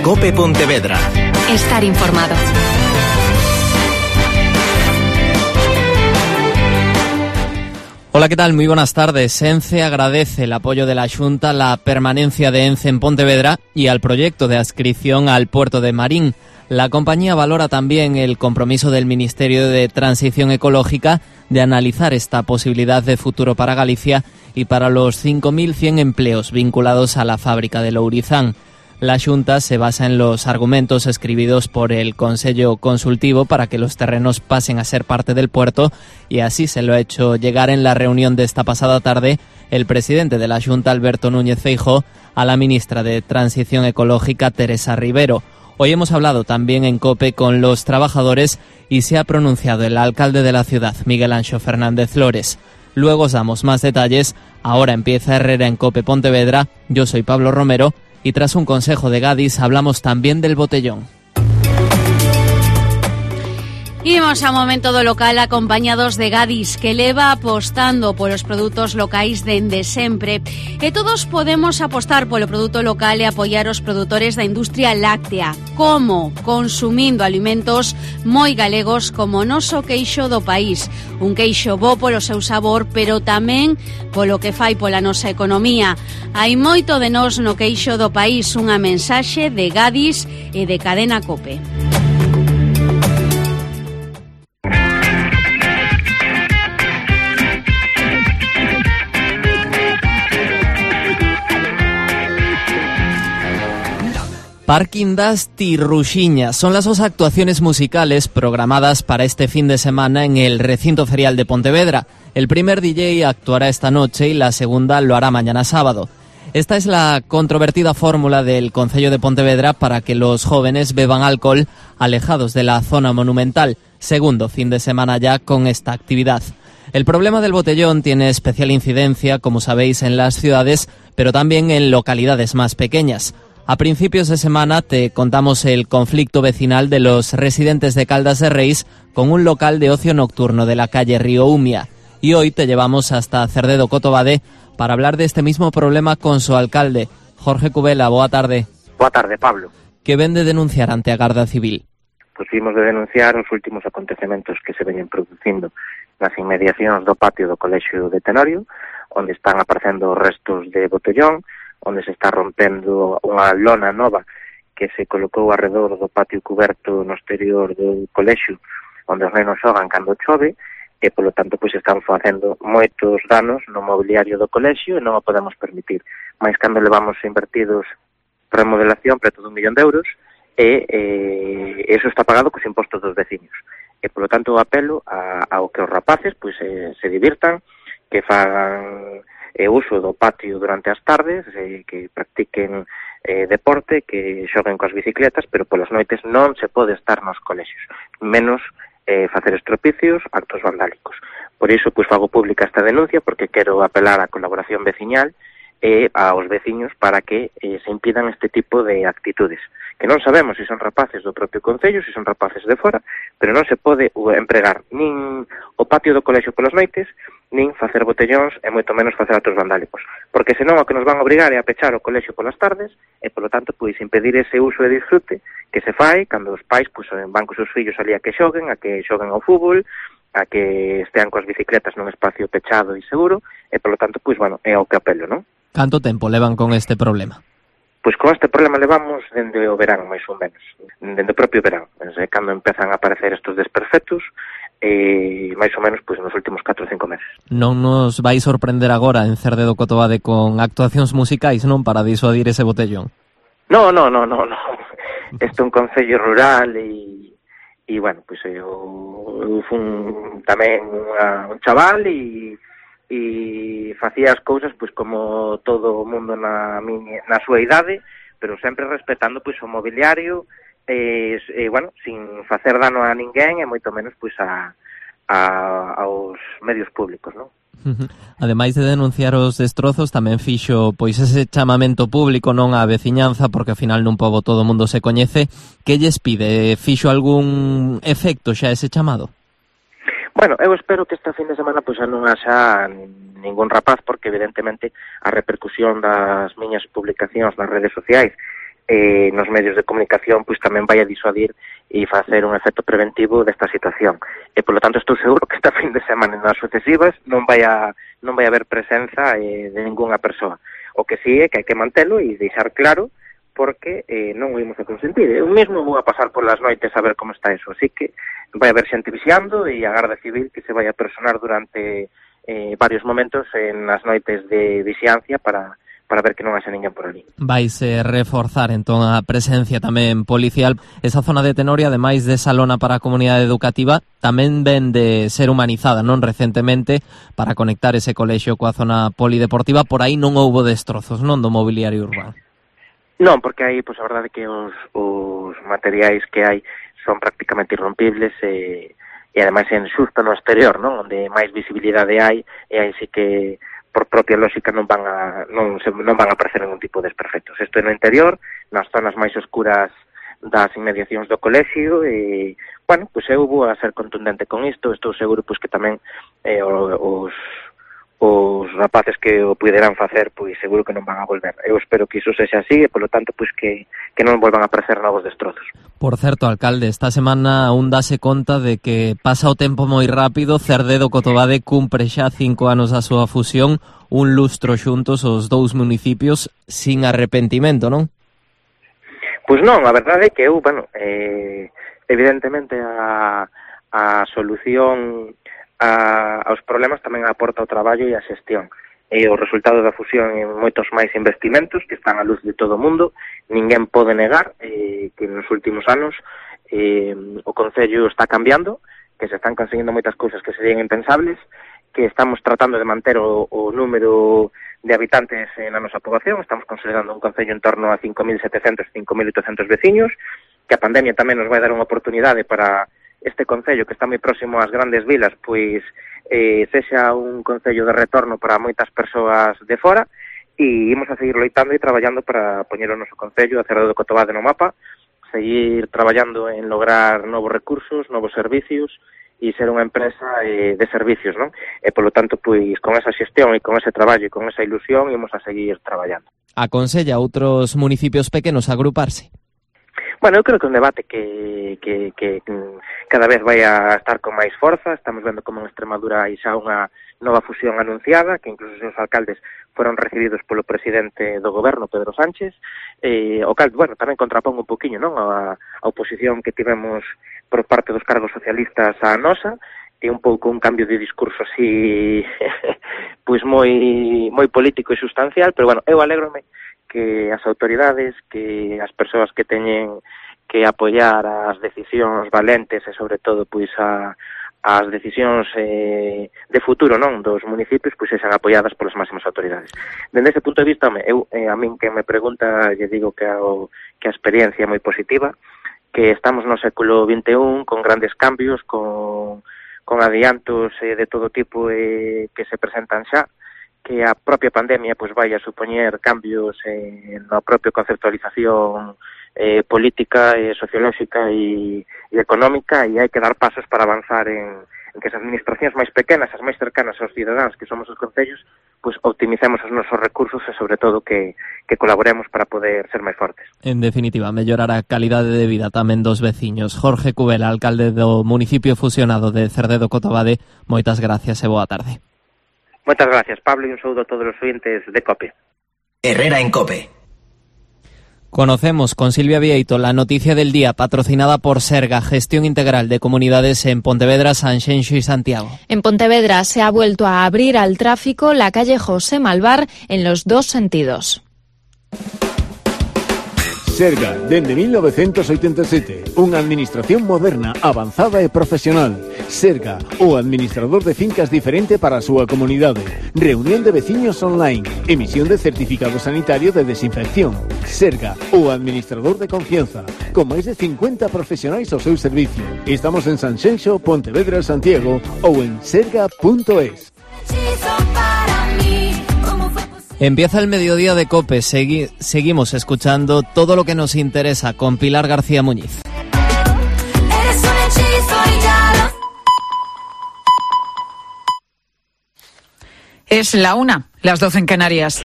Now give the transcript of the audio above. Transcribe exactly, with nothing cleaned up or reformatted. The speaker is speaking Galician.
COPE Pontevedra. Estar informado. Hola, ¿qué tal? Muy buenas tardes. ENCE agradece el apoyo de la Xunta a la permanencia de ENCE en Pontevedra y al proyecto de adscripción al puerto de Marín. La compañía valora también el compromiso del Ministerio de Transición Ecológica de analizar esta posibilidad de futuro para Galicia y para los cinco mil cien empleos vinculados a la fábrica de Lourizán. La Xunta se basa en los argumentos escribidos por el Consello Consultivo para que los terrenos pasen a ser parte del puerto, y así se lo ha hecho llegar en la reunión de esta pasada tarde el presidente de la Xunta, Alberto Núñez Feijóo, a la ministra de Transición Ecológica, Teresa Ribero. Hoy hemos hablado también en COPE con los trabajadores y se ha pronunciado el alcalde de la ciudad, Miguel Anxo Fernández Flores. Luego os damos más detalles. Ahora empieza Herrera en COPE Pontevedra. Yo soy Pablo Romero. Y tras un consejo de Gadis hablamos también del botellón. Imos ao momento do local acompañados de Gadis, que leva apostando polos produtos locais dende sempre. E todos podemos apostar polo produto local e apoiar os produtores da industria láctea. Como? Consumindo alimentos moi galegos como o noso queixo do país. Un queixo bo polo seu sabor, pero tamén polo que fai pola nosa economía. Hai moito de nós no queixo do país, unha mensaxe de Gadis e de Cadena COPE. Parking das Tirruxiñas son las dos actuaciones musicales programadas para este fin de semana en el recinto ferial de Pontevedra. El primer D J actuará esta noche y la segunda lo hará mañana sábado. Esta es la controvertida fórmula del Concello de Pontevedra para que los jóvenes beban alcohol alejados de la zona monumental. Segundo fin de semana ya con esta actividad. El problema del botellón tiene especial incidencia, como sabéis, en las ciudades, pero también en localidades más pequeñas. A principios de semana te contamos el conflicto vecinal de los residentes de Caldas de Reis con un local de ocio nocturno de la calle Río Umia. Y hoy te llevamos hasta Cerdedo Cotobade para hablar de este mismo problema con su alcalde, Jorge Cubela. Boa tarde. Boa tarde, Pablo. Que ven de denunciar ante a Garda Civil? Pois vimos de denunciar os últimos acontecementos que se veñen producindo nas inmediacións do patio do Colexio de Tenorio, onde están aparecendo restos de botellón, onde se está rompendo unha lona nova que se colocou arredor do patio cuberto no exterior do colexio, onde os nenos xogan cando chove, e polo tanto pois están facendo moitos danos no mobiliario do colexio e non o podemos permitir. Mais cando levamos invertidos remodelación preto dun millón de euros e eh, eso está pagado cos impostos dos veciños. E polo tanto apelo a, ao que os rapaces pois eh, se divirtan, que fagan e uso do patio durante as tardes, eh, que practiquen eh, deporte, que xoguen coas bicicletas, pero polas noites non se pode estar nos colexios, menos eh, facer estropicios, actos vandálicos. Por iso, pois, fago pública esta denuncia, porque quero apelar á colaboración veciñal e aos veciños para que eh, se impidan este tipo de actitudes, que non sabemos se son rapaces do propio Concello, se son rapaces de fora, pero non se pode empregar nin o patio do colexio polas noites, nin facer botellóns e moito menos facer actos vandálicos, porque senón o que nos van a obrigar é a pechar o colexio polas tardes e, polo tanto, pois impedir ese uso e disfrute que se fai cando os pais pois van cos seus fillos ali a que xoguen, a que xoguen ao fútbol, a que estean coas bicicletas nun espacio pechado e seguro, e, polo tanto, pois, bueno, é ao que apelo, non? Canto tempo levan con este problema? Pois con este problema levamos dende o verán, máis ou menos, dende o propio verán, desde cando empezan a aparecer estos desperfectos, e máis ou menos pois nos últimos catro ou cinco meses. Non nos vai sorprender agora en Cerdedo Cotobade con actuacións musicais, non, para disuadir ese botellón? No, no, no, no, no. Este é un concello rural e, e bueno, pois eu, eu fun tamén unha, un chaval e e facía as cousas pois como todo o mundo na miña, na súa idade, pero sempre respetando pois o mobiliario e, e bueno, sin facer dano a ninguén e moito menos pois a, a aos medios públicos, non? Ademais de denunciar os destrozos, tamén fixo pois ese chamamento público, non, á veciñanza, porque ao final nun pobo todo o mundo se coñece. Que lles pide? Fixo algún efecto xa ese chamado? Bueno, eu espero que esta fin de semana pois non haxa ningún rapaz, porque evidentemente a repercusión das miñas publicacións nas redes sociais eh, nos medios de comunicación pois tamén vai a disuadir e facer un efecto preventivo desta situación. E, polo tanto, estou seguro que esta fin de semana nas sucesivas non vai a, non vai haber presenza eh, de ningunha persoa. O que sí é que hai que mantelo e deixar claro porque eh, non o imos a consentir. Eu mesmo vou a pasar polas noites a ver como está eso, así que vai haber xente vixiando e a Garda Civil que se vai a personar durante eh, varios momentos en as noites de vixiancia para para ver que non haxa ninguén por ali. Vaise reforzar entón a presencia tamén policial. Esa zona de Tenorio, ademais de salona para a comunidade educativa, tamén ven de ser humanizada, non recentemente, para conectar ese colexio coa zona polideportiva. Por aí non houbo destrozos, non, do mobiliario urbano? Non, porque aí, pois, a verdade é que os, os materiais que hai son prácticamente irrompibles e, e ademais en xusto no exterior, non, onde máis visibilidade hai, e aí sí que por propia lógica non van a non se, non van a aparecer ningún tipo de desperfectos. Isto é no interior, nas zonas máis oscuras das inmediacións do colexio e, bueno, pois eu vou a ser contundente con isto. Estou seguro pois que tamén eh, os os rapaces que o puderan facer, pois seguro que non van a volver. Eu espero que iso sexa así e, polo tanto, pois que, que non volvan a aparecer novos destrozos. Por certo, alcalde, esta semana aún dase conta de que pasa o tempo moi rápido. Cerdedo Cotobade cumpre xa cinco anos da súa fusión, un lustro xuntos os dous municipios sin arrepentimento, non? Pois non, a verdade é que eu, bueno, eh, evidentemente a, a solución a, aos problemas tamén aporta o traballo e a xestión. E o resultado da fusión en moitos máis investimentos que están á luz de todo o mundo. Ninguén pode negar eh, que nos últimos anos eh, o Concello está cambiando, que se están conseguindo moitas cousas que serían impensables, que estamos tratando de manter o, o número de habitantes na nosa poboación. Estamos considerando un Concello en torno a cinco mil setecentos, cinco mil oitocentos veciños, que a pandemia tamén nos vai dar unha oportunidade para este Concello, que está moi próximo ás grandes vilas, pois eh, sexa un Concello de retorno para moitas persoas de fora, e imos a seguir loitando e traballando para poñer o noso Concello, a Cerdedo Cotobade no mapa, seguir traballando en lograr novos recursos, novos servicios e ser unha empresa eh, de servicios, non? E, polo tanto, pois, con esa xestión e con ese traballo e con esa ilusión, imos a seguir traballando. Aconsella a outros municipios pequenos agruparse? Bueno, eu creo que é un debate que, que, que cada vez vai a estar con máis forza. Estamos vendo como en Extremadura hai xa unha nova fusión anunciada, que incluso os seus alcaldes foron recibidos polo presidente do goberno, Pedro Sánchez, e o cal, bueno, tamén contrapón un poquinho, non, a, a oposición que tivemos por parte dos cargos socialistas á nosa, e un pouco un cambio de discurso así, pois moi moi político e sustancial, pero bueno, eu alégrome que as autoridades, que as persoas que teñen que apoiar as decisións valentes e, sobre todo, pois a, as decisións eh, de futuro, non, dos municipios, pois sexan apoiadas polas máximas autoridades. Dende ese punto de vista, eu, eh, a min que me pregunta, lle digo que a, o, que a experiencia é moi positiva, que estamos no século vinte e un con grandes cambios, con, con adiantos eh, de todo tipo eh, que se presentan xa, que a propia pandemia pois vai a supoñer cambios eh, na propia conceptualización eh, política, eh, sociolóxica e, e económica, e hai que dar pasos para avanzar en, en que as administracións máis pequenas, as máis cercanas aos cidadáns, que somos os concellos, pois optimicemos os nosos recursos e, sobre todo, que, que colaboremos para poder ser máis fortes. En definitiva, mellorar a calidade de vida tamén dos veciños. Jorge Cubela, alcalde do municipio fusionado de Cerdedo Cotobade, moitas gracias e boa tarde. Moitas gracias, Pablo, e un saúdo a todos os ointes de COPE. Herrera en COPE. Conocemos con Silvia Vieito la noticia del día, patrocinada por Serga, Gestión Integral de Comunidades en Pontevedra, Sanxenxo y Santiago. En Pontevedra se ha vuelto a abrir al tráfico la calle José Malvar en los dos sentidos. Serga, dende mil novecientos oitenta e sete, unha administración moderna, avanzada e profesional. Serga, o administrador de fincas diferente para a súa comunidade. Reunión de veciños online, emisión de certificado sanitario de desinfección. Serga, o administrador de confianza, con máis de cincuenta profesionais ao seu servicio. Estamos en Sanxenxo, Pontevedra, Santiago ou en serga punto es. Empieza el mediodía de COPE. Segui- seguimos escuchando todo lo que nos interesa con Pilar García Muñiz. Es la una, las doce en Canarias.